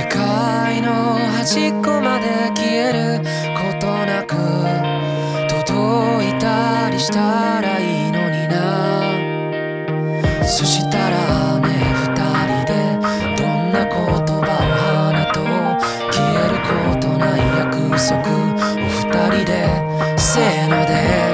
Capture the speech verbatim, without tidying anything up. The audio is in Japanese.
世界の端っこまで消えることなく届いたりしたらいいのにな。そしたらね二人でどんな言葉を放とう、消えることない約束を二人でせーので